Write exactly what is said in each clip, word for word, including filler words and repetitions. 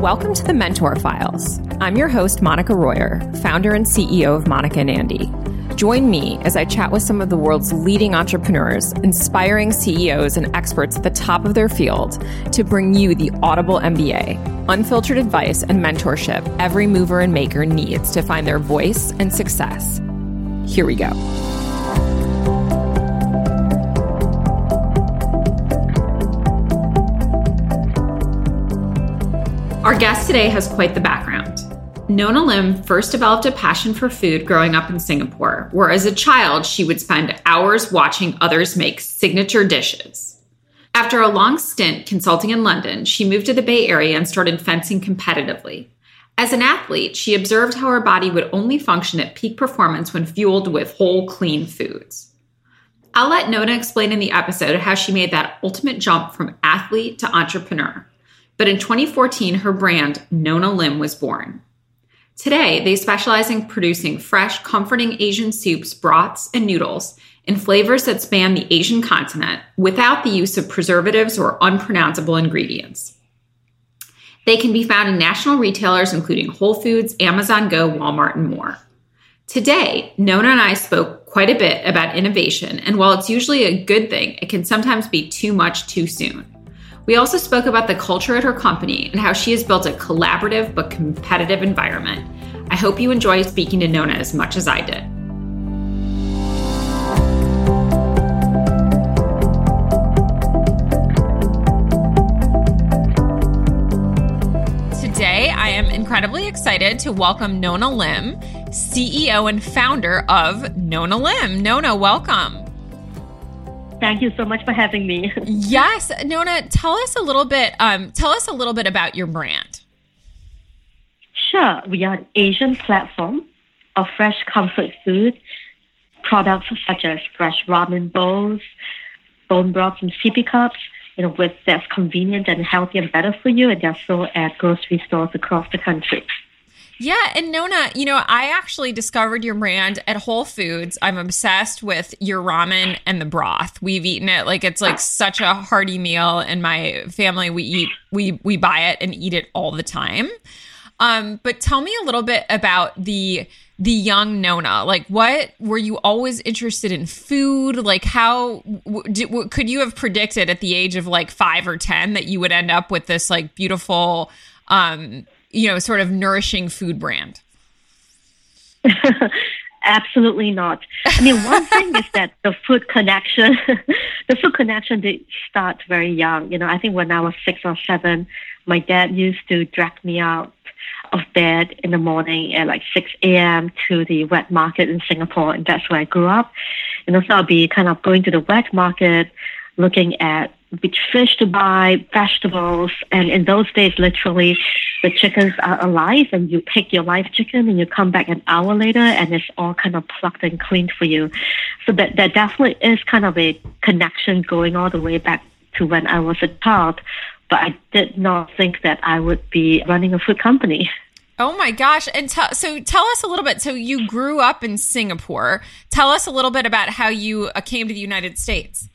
Welcome to the Mentor Files. I'm your host, Monica Royer, founder and C E O of Monica and Andy. Join me as I chat with some of the world's leading entrepreneurs, inspiring C E Os and experts at the top of their field to bring you the Audible M B A, unfiltered advice and mentorship every mover and maker needs to find their voice and success. Here we go. Our guest today has quite the background. Nona Lim first developed a passion for food growing up in Singapore, where as a child, she would spend hours watching others make signature dishes. After a long stint consulting in London, she moved to the Bay Area and started fencing competitively. As an athlete, she observed how her body would only function at peak performance when fueled with whole, clean foods. I'll let Nona explain in the episode how she made that ultimate jump from athlete to entrepreneur. But in twenty fourteen, her brand, Nona Lim, was born. Today, they specialize in producing fresh, comforting Asian soups, broths, and noodles in flavors that span the Asian continent without the use of preservatives or unpronounceable ingredients. They can be found in national retailers including Whole Foods, Amazon Go, Walmart, and more. Today, Nona and I spoke quite a bit about innovation, and while it's usually a good thing, it can sometimes be too much too soon. We also spoke about the culture at her company and how she has built a collaborative but competitive environment. I hope you enjoy speaking to Nona as much as I did. Today, I am incredibly excited to welcome Nona Lim, C E O and founder of Nona Lim. Nona, welcome. Thank you so much for having me. Yes. Nona, tell us a little bit, um, tell us a little bit about your brand. Sure. We are an Asian platform of fresh comfort food, products such as fresh ramen bowls, bone broth and sippy cups, you know, with that's convenient and healthy and better for you, and they're sold at grocery stores across the country. Yeah. And Nona, you know, I actually discovered your brand at Whole Foods. I'm obsessed with your ramen and the broth. We've eaten it like it's like such a hearty meal in my family. We eat, we, we buy it and eat it all the time. Um, but tell me a little bit about the, the young Nona. Like, what were you always interested in food? Like, how w- did, w- could you have predicted at the age of like five or ten that you would end up with this like beautiful, um, you know, sort of nourishing food brand? Absolutely not. I mean, one thing is that the food connection, the food connection did start very young. You know, I think when I was six or seven, my dad used to drag me out of bed in the morning at like six a.m. to the wet market in Singapore. And that's where I grew up. And also I'll be kind of going to the wet market, looking at which fish to buy, vegetables. And in those days, literally, the chickens are alive and you pick your live chicken and you come back an hour later and it's all kind of plucked and cleaned for you. So that, that definitely is kind of a connection going all the way back to when I was a child. But I did not think that I would be running a food company. Oh my gosh. And t- so tell us a little bit. So you grew up in Singapore. Tell us a little bit about how you uh, came to the United States.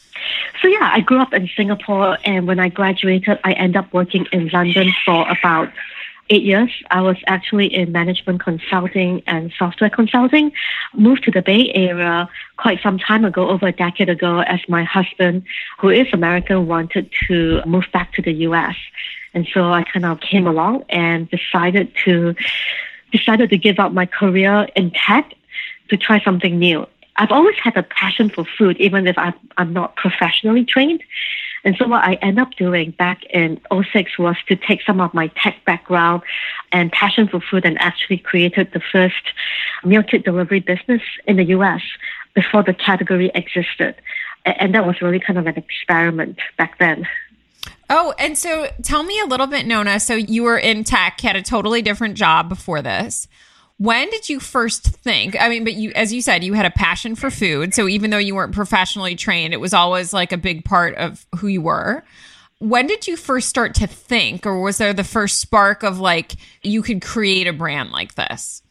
So yeah, I grew up in Singapore, and when I graduated, I ended up working in London for about eight years. I was actually in management consulting and software consulting. Moved to the Bay Area quite some time ago, over a decade ago, as my husband, who is American, wanted to move back to the U S. And so I kind of came along and decided to decided to give up my career in tech to try something new. I've always had a passion for food, even if I'm, I'm not professionally trained. And so what I ended up doing back in oh six was to take some of my tech background and passion for food and actually created the first meal kit delivery business in the U S before the category existed. And that was really kind of an experiment back then. Oh, and so tell me a little bit, Nona. So you were in tech, had a totally different job before this. When did you first think, I mean, but you, as you said, you had a passion for food. So even though you weren't professionally trained, it was always like a big part of who you were. When did you first start to think, or was there the first spark of like, you could create a brand like this?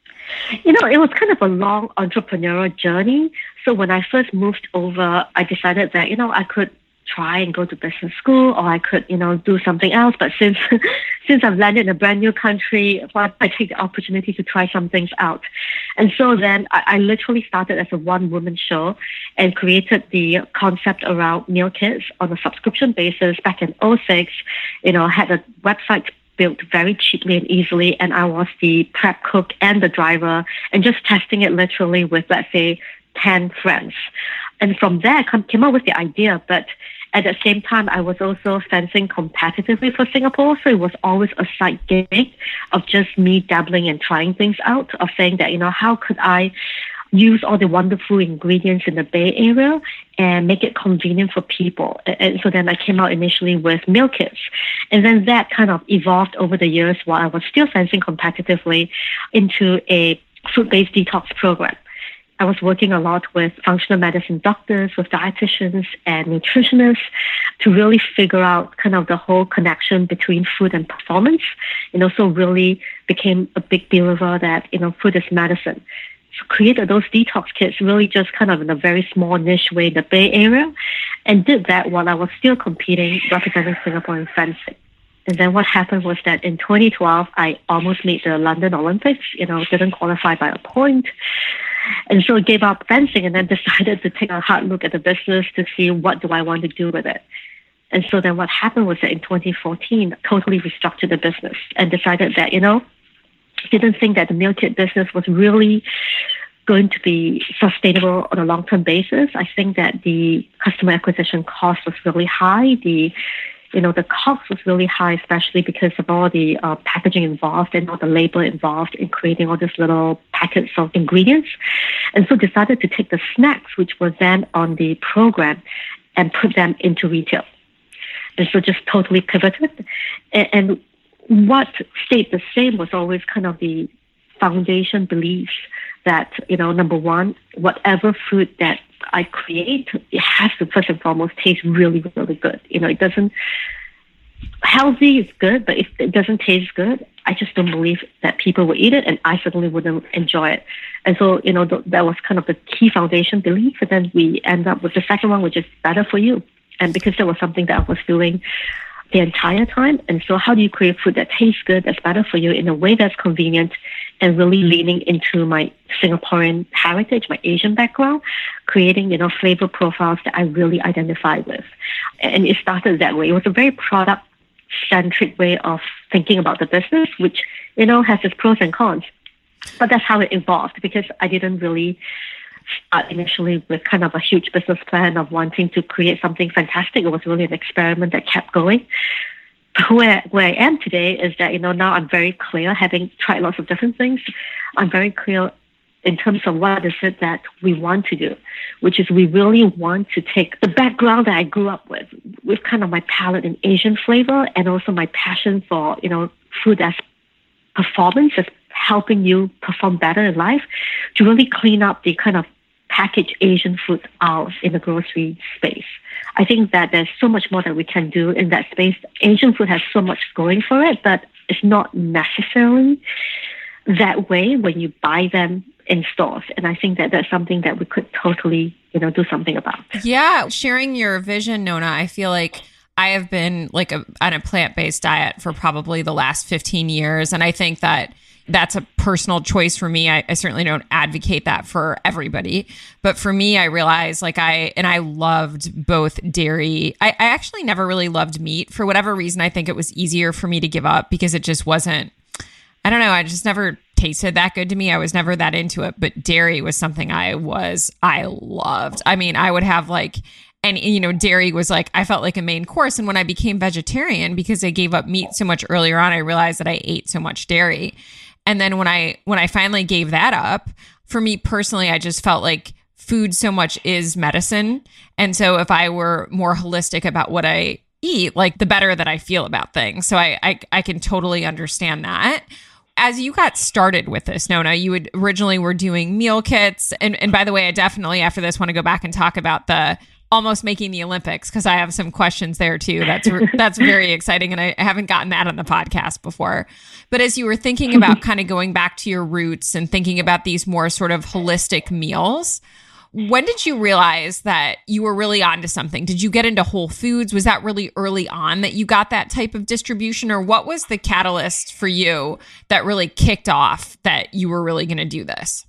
You know, it was kind of a long entrepreneurial journey. So when I first moved over, I decided that, you know, I could try and go to business school, or I could, you know, do something else. But since since I've landed in a brand new country, well, I take the opportunity to try some things out. And so then I, I literally started as a one-woman show and created the concept around meal kits on a subscription basis back in oh six. You know, had a website built very cheaply and easily, and I was the prep cook and the driver, and just testing it literally with, let's say, ten friends. And from there, I came up with the idea, but at the same time, I was also fencing competitively for Singapore, so it was always a side gig of just me dabbling and trying things out, of saying that, you know, how could I use all the wonderful ingredients in the Bay Area and make it convenient for people. And so then I came out initially with meal kits. And then that kind of evolved over the years while I was still fencing competitively into a food-based detox program. I was working a lot with functional medicine doctors, with dietitians and nutritionists to really figure out kind of the whole connection between food and performance, and also really became a big believer that, you know, food is medicine. So created those detox kits really just kind of in a very small niche way in the Bay Area, and did that while I was still competing, representing Singapore in fencing. And then what happened was that in twenty twelve, I almost made the London Olympics, you know, didn't qualify by a point. And so I gave up fencing and then decided to take a hard look at the business to see what do I want to do with it. And so then what happened was that in twenty fourteen, totally restructured the business and decided that, you know, didn't think that the meal kit business was really going to be sustainable on a long-term basis. I think that the customer acquisition cost was really high. The You know, the cost was really high, especially because of all the uh, packaging involved and all the labor involved in creating all these little packets of ingredients. And so decided to take the snacks, which were then on the program, and put them into retail. And so just totally pivoted. And, and what stayed the same was always kind of the foundation beliefs that, you know, number one, whatever food that I create, it has to first and foremost taste really, really good. You know, it doesn't, healthy is good, but if it doesn't taste good, I just don't believe that people will eat it, and I certainly wouldn't enjoy it. And so, you know, th- that was kind of the key foundation belief. And then we end up with the second one, which is better for you. And because that was something that I was doing the entire time. And so how do you create food that tastes good, that's better for you in a way that's convenient, and really leaning into my Singaporean heritage, my Asian background, creating, you know, flavor profiles that I really identify with. And it started that way. It was a very product-centric way of thinking about the business, which, you know, has its pros and cons. But that's how it evolved, because I didn't really start initially with kind of a huge business plan of wanting to create something fantastic. It was really an experiment that kept going. Where where I am today is that, you know, now I'm very clear, having tried lots of different things, I'm very clear in terms of what is it that we want to do, which is we really want to take the background that I grew up with, with kind of my palate in Asian flavor, and also my passion for, you know, food as performance, as helping you perform better in life, to really clean up the kind of packaged Asian food aisles in the grocery space. I think that there's so much more that we can do in that space. Asian food has so much going for it, but it's not necessarily that way when you buy them in stores. And I think that that's something that we could totally, you know, do something about. Yeah. Sharing your vision, Nona, I feel like I have been like a, on a plant-based diet for probably the last fifteen years. And I think that that's a personal choice for me. I, I certainly don't advocate that for everybody. But for me, I realized like I, and I loved both dairy. I, I actually never really loved meat. For whatever reason, I think it was easier for me to give up because it just wasn't, I don't know, I just never tasted that good to me. I was never that into it. But dairy was something I was, I loved. I mean, I would have like, and, you know, dairy was like, I felt like a main course. And when I became vegetarian, because I gave up meat so much earlier on, I realized that I ate so much dairy. And then when I when I finally gave that up, for me personally, I just felt like food so much is medicine. And so if I were more holistic about what I eat, like the better that I feel about things. So I I, I can totally understand that. As you got started with this, Nona, you would originally were doing meal kits. And, and by the way, I definitely after this want to go back and talk about the almost making the Olympics, because I have some questions there too. That's that's very exciting, and I haven't gotten that on the podcast before. But as you were thinking about kind of going back to your roots and thinking about these more sort of holistic meals, When did you realize that you were really onto something? Did you get into Whole Foods? Was that really early on that you got that type of distribution? Or what was the catalyst for you that really kicked off that you were really going to do this?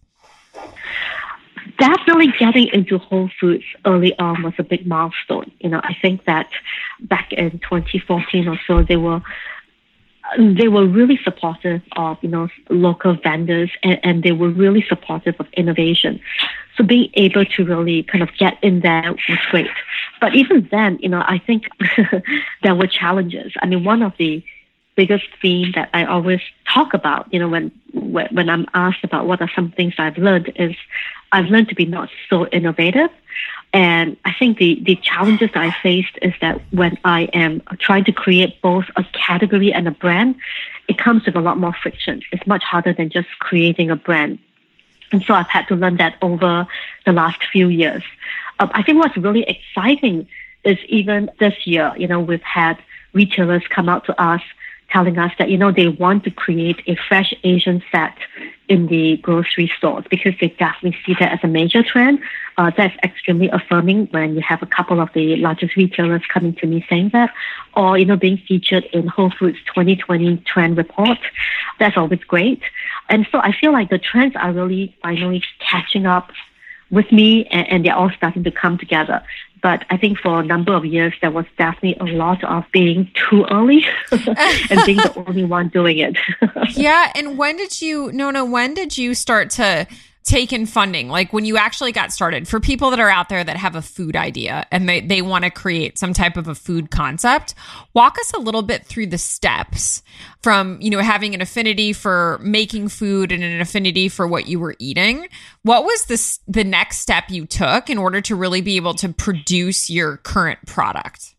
Definitely getting into Whole Foods early on was a big milestone. You know, I think that back in twenty fourteen or so, they were they were really supportive of, you know, local vendors, and, and they were really supportive of innovation. So being able to really kind of get in there was great. But even then, you know, I think there were challenges. I mean, one of the biggest theme that I always talk about, you know, when when I'm asked about what are some things I've learned is I've learned to be not so innovative. And I think the, the challenges that I faced is that when I am trying to create both a category and a brand, it comes with a lot more friction. It's much harder than just creating a brand. And so I've had to learn that over the last few years. Um, I think what's really exciting is even this year, you know, we've had retailers come out to us telling us that, you know, they want to create a fresh Asian set in the grocery stores because they definitely see that as a major trend. Uh, that's extremely affirming when you have a couple of the largest retailers coming to me saying that, or, you know, being featured in Whole Foods twenty twenty trend report. That's always great. And so I feel like the trends are really finally catching up with me, and, and they're all starting to come together. But I think for a number of years, there was definitely a lot of being too early and being the only one doing it. Yeah. And when did you, Nona, when did you start to take in funding? Like when you actually got started, for people that are out there that have a food idea and they, they want to create some type of a food concept, walk us a little bit through the steps from, you know, having an affinity for making food and an affinity for what you were eating. What was this, the next step you took in order to really be able to produce your current product?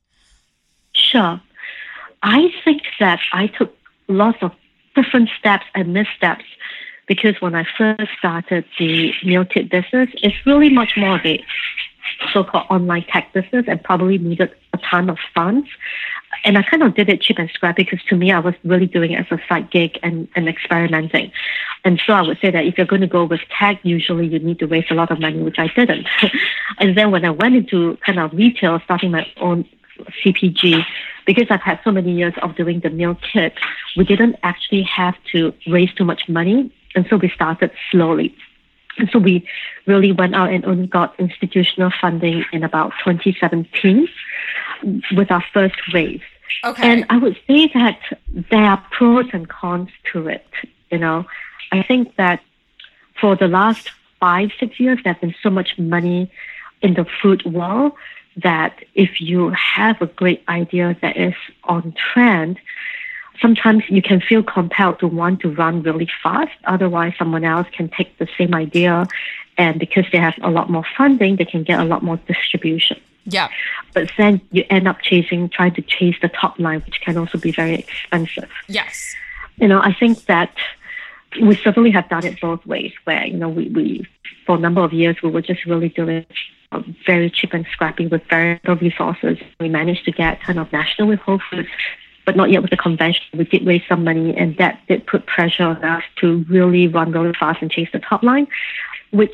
Sure. I think that I took lots of different steps and missteps, because when I first started the meal kit business, it's really much more of a so-called online tech business and probably needed a ton of funds. And I kind of did it cheap and scrappy because to me, I was really doing it as a side gig and, and experimenting. And so I would say that if you're going to go with tech, usually you need to raise a lot of money, which I didn't. And then when I went into kind of retail, starting my own C P G, because I've had so many years of doing the meal kit, we didn't actually have to raise too much money. And so we started slowly. And so we really went out and only got institutional funding in about twenty seventeen with our first raise. Okay. And I would say that there are pros and cons to it. You know, I think that for the last five, six years, there's been so much money in the food world that if you have a great idea that is on trend, sometimes you can feel compelled to want to run really fast. Otherwise, someone else can take the same idea, and because they have a lot more funding, they can get a lot more distribution. Yeah. But then you end up chasing, trying to chase the top line, which can also be very expensive. Yes. You know, I think that we certainly have done it both ways, where, you know, we, we for a number of years, we were just really doing very cheap and scrappy with very little resources. We managed to get kind of national with Whole Foods, but not yet with the convention. We did raise some money, and that did put pressure on us to really run really fast and chase the top line, which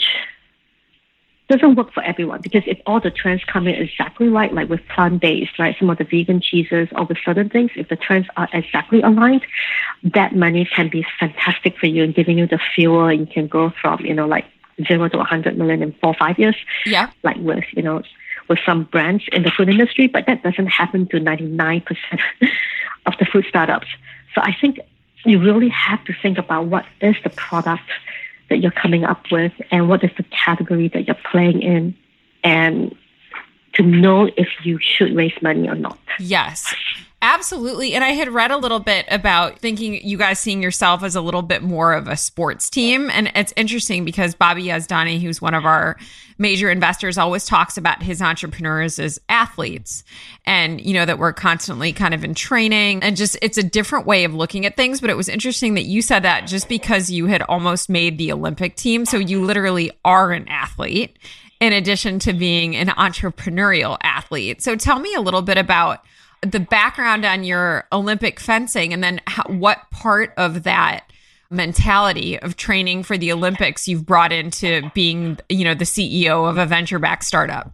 doesn't work for everyone, because if all the trends come in exactly right, like with plant-based, right, some of the vegan cheeses or with certain things, if the trends are exactly aligned, that money can be fantastic for you and giving you the fuel. You can go from, you know, like zero to one hundred million in four or five years. Yeah. Like with, you know, with some brands in the food industry, but that doesn't happen to ninety-nine percent of the food startups. So I think you really have to think about what is the product that you're coming up with and what is the category that you're playing in, and to know if you should raise money or not. Yes, absolutely. And I had read a little bit about thinking you guys seeing yourself as a little bit more of a sports team. And it's interesting because Bobby Yazdani, who's one of our major investors, always talks about his entrepreneurs as athletes, and, you know, that we're constantly kind of in training, and just, it's a different way of looking at things. But it was interesting that you said that just because you had almost made the Olympic team. So you literally are an athlete in addition to being an entrepreneurial athlete. So tell me a little bit about the background on your Olympic fencing, and then how, what part of that mentality of training for the Olympics you've brought into being, you know, the C E O of a venture-backed startup.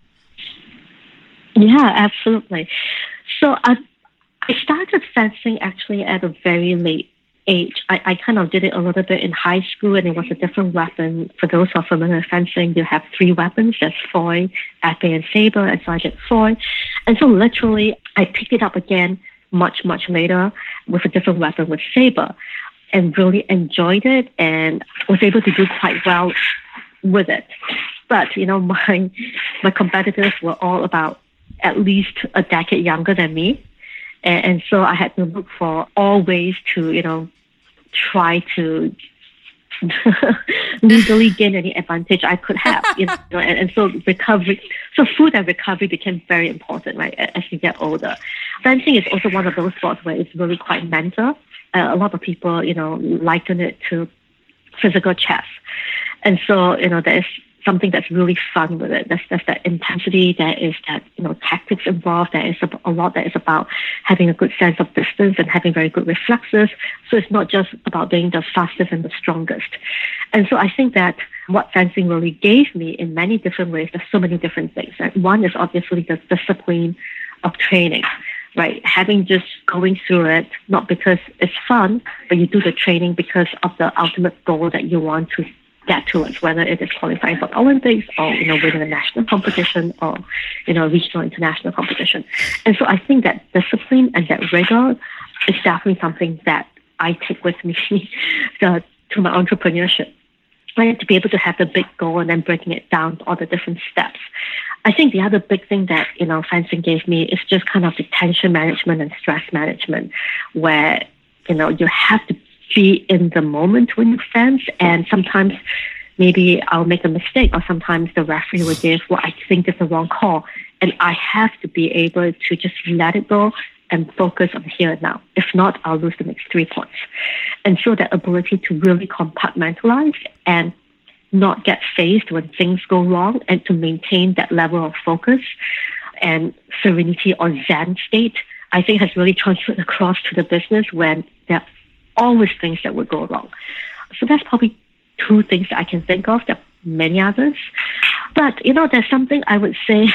Yeah, absolutely. So I, I started fencing actually at a very late age. I, I kind of did it a little bit in high school, and it was a different weapon. For those who are familiar with fencing, you have three weapons. There's foil, épée, and saber, and so I did foil. And so literally, I picked it up again much, much later with a different weapon, with saber, and really enjoyed it and was able to do quite well with it. But, you know, my my competitors were all about at least a decade younger than me. And, and so I had to look for all ways to, you know, try to legally gain any advantage I could have, you know, and, and so recovery, so food and recovery became very important, right, as you get older. Fencing is also one of those sports where it's really quite mental. Uh, a lot of people, you know, liken it to physical chess. And so, you know, there's something that's really fun with it. There's, there's that intensity, there is that, you know, tactics involved, there is a, a lot that is about having a good sense of distance and having very good reflexes. So it's not just about being the fastest and the strongest. And so I think that what fencing really gave me in many different ways, there's so many different things. Right? One is obviously the discipline of training, right? Having just going through it, not because it's fun, but you do the training because of the ultimate goal that you want to get towards, whether it is qualifying for the Olympics or, you know, winning a national competition or, you know, regional international competition. And so I think that discipline and that rigor is definitely something that I take with me to, to my entrepreneurship. Right? To be able to have the big goal and then breaking it down to all the different steps. I think the other big thing that, you know, fencing gave me is just kind of the tension management and stress management, where, you know, you have to be in the moment when you fence, and sometimes maybe I'll make a mistake, or sometimes the referee will give what I think is the wrong call, and I have to be able to just let it go and focus on here and now. If not, I'll lose the next three points. And so that ability to really compartmentalize and not get phased when things go wrong, and to maintain that level of focus and serenity or Zen state, I think has really transferred across to the business when there are always things that would go wrong. So that's probably two things that I can think of. There are many others. But, you know, there's something I would say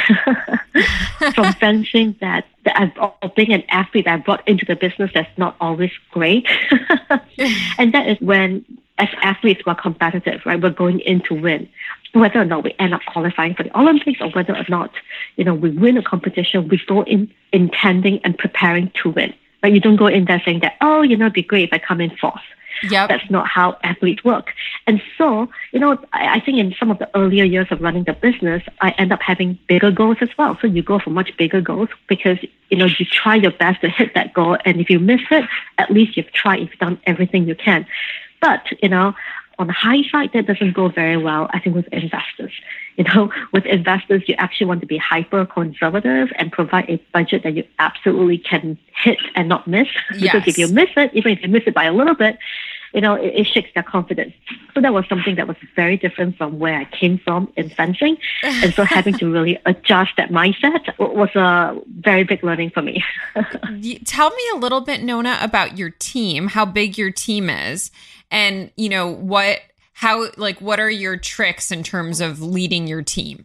from fencing that, that I've, or being an athlete that I brought into the business that's not always great. And that is when, as athletes, we're competitive, right? We're going in to win. Whether or not we end up qualifying for the Olympics, or whether or not, you know, we win a competition, we go in intending and preparing to win. But you don't go in there saying that, oh, you know, it'd be great if I come in fourth. Yep. That's not how athletes work. And so, you know, I, I think in some of the earlier years of running the business, I end up having bigger goals as well. So you go for much bigger goals because, you know, you try your best to hit that goal. And if you miss it, at least you've tried, you've done everything you can. But, you know, on hindsight, that doesn't go very well, I think, with investors. You know, with investors, you actually want to be hyper conservative and provide a budget that you absolutely can hit and not miss. Because yes. if you miss it, even if you miss it by a little bit, you know, it, it shakes their confidence. So that was something that was very different from where I came from in fencing. And so having to really adjust that mindset was a very big learning for me. Tell me a little bit, Nona, about your team, how big your team is, and, you know, what, how, like, what are your tricks in terms of leading your team?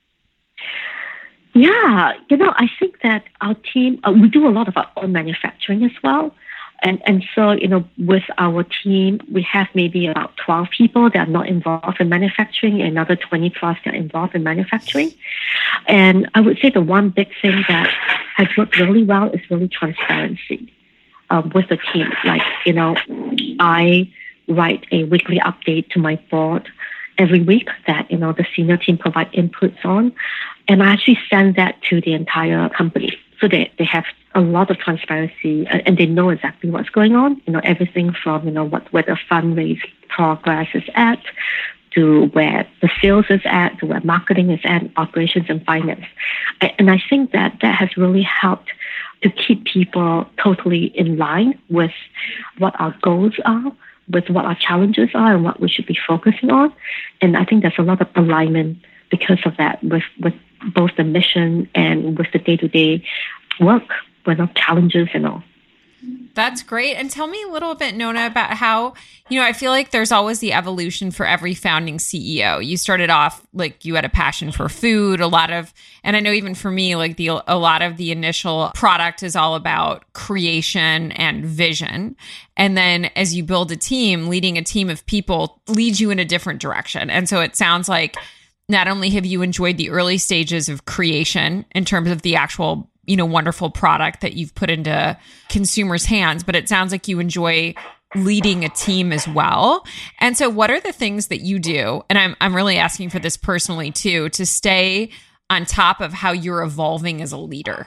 Yeah, you know, I think that our team, uh, we do a lot of our own manufacturing as well. And and so, you know, with our team, we have maybe about twelve people that are not involved in manufacturing, and another twenty plus that are involved in manufacturing. And I would say the one big thing that has worked really well is really transparency um, with the team. Like, you know, I write a weekly update to my board every week that, you know, the senior team provide inputs on. And I actually send that to the entire company. So they, they have a lot of transparency, and they know exactly what's going on. You know, everything from, you know, what where the fundraise progress is at, to where the sales is at, to where marketing is at, operations and finance. And I think that that has really helped to keep people totally in line with what our goals are, with what our challenges are, and what we should be focusing on. And I think there's a lot of alignment because of that, with, with both the mission and with the day-to-day work, with our challenges and all. That's great. And tell me a little bit, Nona, about how, you know, I feel like there's always the evolution for every founding C E O. You started off like you had a passion for food, a lot of, and I know even for me, like the, a lot of the initial product is all about creation and vision. And then as you build a team, leading a team of people leads you in a different direction. And so it sounds like not only have you enjoyed the early stages of creation in terms of the actual, you know, wonderful product that you've put into consumers' hands, but it sounds like you enjoy leading a team as well. And so what are the things that you do? And I'm I'm really asking for this personally too, to stay on top of how you're evolving as a leader.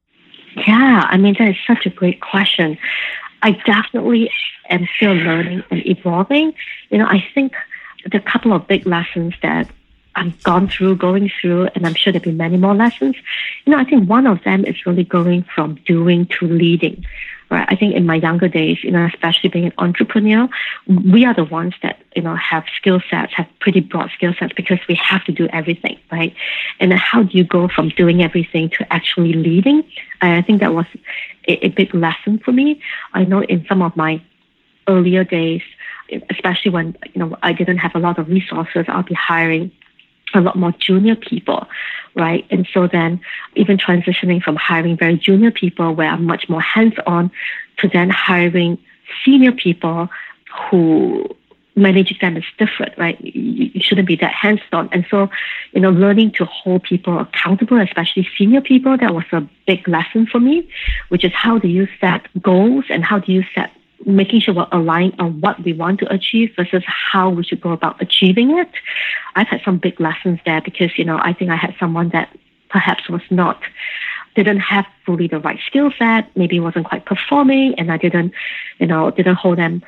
Yeah, I mean, that is such a great question. I definitely am still learning and evolving. You know, I think the couple of big lessons that I've gone through, going through, and I'm sure there'll be many more lessons. You know, I think one of them is really going from doing to leading, right? I think in my younger days, you know, especially being an entrepreneur, we are the ones that, you know, have skill sets, have pretty broad skill sets because we have to do everything, right? And then how do you go from doing everything to actually leading? And I think that was a, a big lesson for me. I know in some of my earlier days, especially when, you know, I didn't have a lot of resources, I'll be hiring a lot more junior people, right? And so then even transitioning from hiring very junior people where I'm much more hands-on to then hiring senior people who managing them is different, right? You, you shouldn't be that hands-on. And so, you know, learning to hold people accountable, especially senior people, that was a big lesson for me, which is how do you set goals and how do you set making sure we're aligned on what we want to achieve versus how we should go about achieving it. I've had some big lessons there because, you know, I think I had someone that perhaps was not, didn't have fully the right skill set, maybe wasn't quite performing, and I didn't, you know, didn't hold them,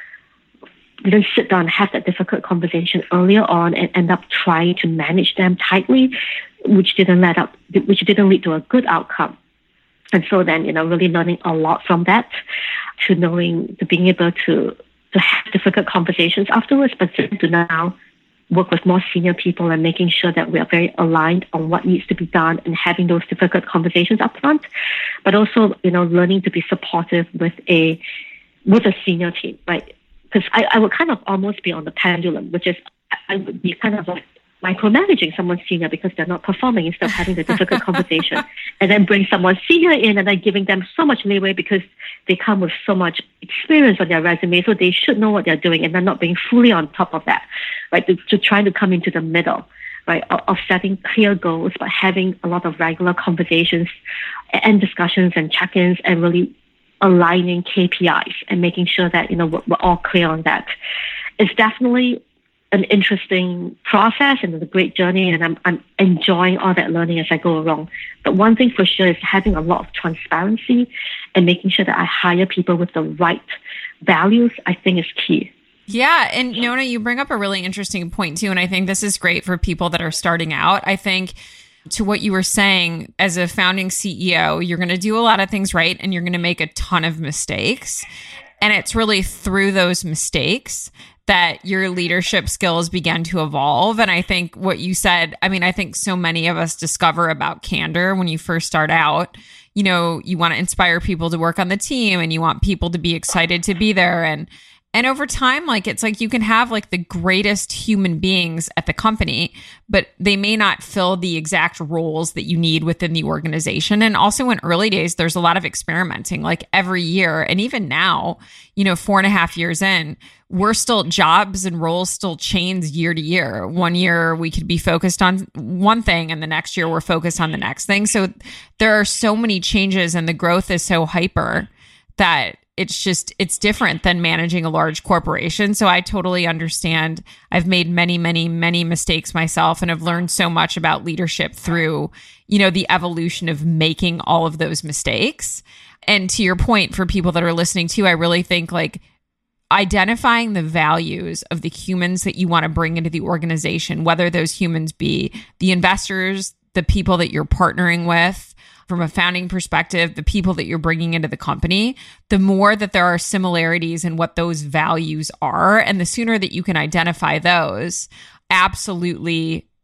didn't sit down and have that difficult conversation earlier on and end up trying to manage them tightly, which didn't let up, which didn't lead to a good outcome. And so then, you know, really learning a lot from that, to knowing, to being able to, to have difficult conversations afterwards, but to now work with more senior people and making sure that we are very aligned on what needs to be done and having those difficult conversations up front. But also, you know, learning to be supportive with a, with a senior team, right? Because I, I would kind of almost be on the pendulum, which is I would be kind of like micromanaging someone senior because they're not performing instead of having the difficult conversation, and then bring someone senior in and then giving them so much leeway because they come with so much experience on their resume, so they should know what they're doing, and they're not being fully on top of that, right? To, to trying to come into the middle, right, of, of setting clear goals, but having a lot of regular conversations and discussions and check-ins and really aligning K P Is and making sure that, you know, we're, we're all clear on that. It's definitely an interesting process and a great journey, and I'm I'm enjoying all that learning as I go along. But one thing for sure is having a lot of transparency and making sure that I hire people with the right values, I think is key. Yeah. And Nona, you bring up a really interesting point too. And I think this is great for people that are starting out. I think to what you were saying, as a founding C E O, you're going to do a lot of things right, and you're going to make a ton of mistakes. And it's really through those mistakes that your leadership skills began to evolve. And I think what you said, I mean, I think so many of us discover about candor when you first start out. You know, you want to inspire people to work on the team and you want people to be excited to be there. And And over time, like, it's like you can have like the greatest human beings at the company, but they may not fill the exact roles that you need within the organization. And also in early days, there's a lot of experimenting, like every year. And even now, you know, four and a half years in, we're still, jobs and roles still change year to year. One year we could be focused on one thing, and the next year we're focused on the next thing. So there are so many changes, and the growth is so hyper that it's just, it's different than managing a large corporation. So I totally understand. I've made many, many, many mistakes myself, and have learned so much about leadership through, you know, the evolution of making all of those mistakes. And to your point, for people that are listening too, I really think like identifying the values of the humans that you want to bring into the organization, whether those humans be the investors, the people that you're partnering with, from a founding perspective, the people that you're bringing into the company, the more that there are similarities in what those values are, and the sooner that you can identify those, absolutely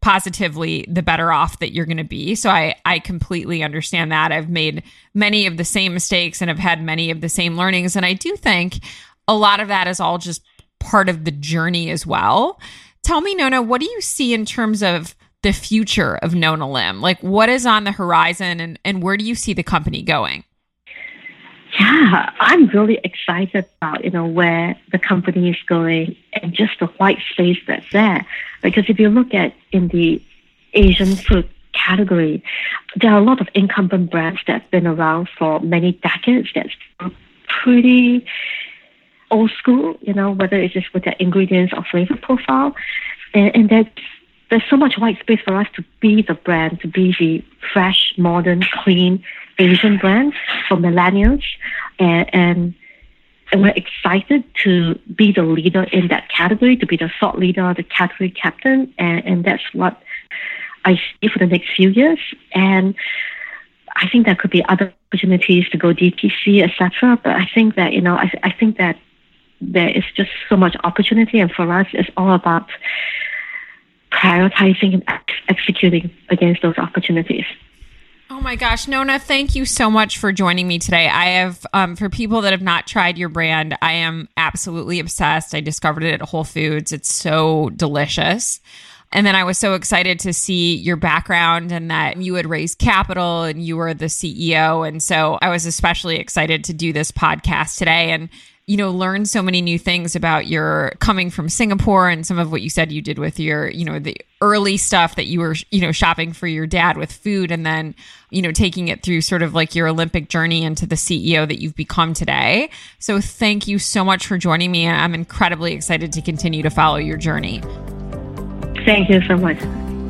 positively, the better off that you're going to be. So I, I completely understand that. I've made many of the same mistakes and have had many of the same learnings. And I do think a lot of that is all just part of the journey as well. Tell me, Nona, what do you see in terms of the future of Nona Lim? Like, what is on the horizon, and, and where do you see the company going? Yeah, I'm really excited about, you know, where the company is going and just the white space that's there. Because if you look at in the Asian food category, there are a lot of incumbent brands that have been around for many decades that's pretty old school, you know, whether it's just with their ingredients or flavor profile. And, and there's, there's so much white space for us to be the brand, to be the fresh, modern, clean Asian brand for millennials. And, and, and we're excited to be the leader in that category, to be the thought leader, the category captain. And, and that's what I see for the next few years. And I think there could be other opportunities to go D T C, et cetera. But I think that, you know, I, I think that there is just so much opportunity. And for us, it's all about prioritizing and ex- executing against those opportunities. Oh my gosh, Nona, thank you so much for joining me today. I have, um, for people that have not tried your brand, I am absolutely obsessed. I discovered it at Whole Foods. It's so delicious. And then I was so excited to see your background and that you had raised capital and you were the C E O. And so I was especially excited to do this podcast today and, you know, learn so many new things about your coming from Singapore and some of what you said you did with your, you know, the early stuff that you were, you know, shopping for your dad with food, and then, you know, taking it through sort of like your Olympic journey into the C E O that you've become today. So thank you so much for joining me. I'm incredibly excited to continue to follow your journey. Thank you so much.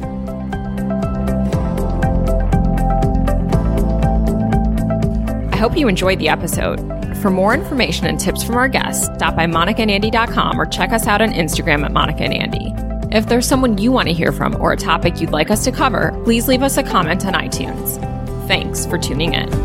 I hope you enjoyed the episode. For more information and tips from our guests, stop by monica and andy dot com or check us out on Instagram at Monica and Andy. If there's someone you want to hear from or a topic you'd like us to cover, please leave us a comment on iTunes. Thanks for tuning in.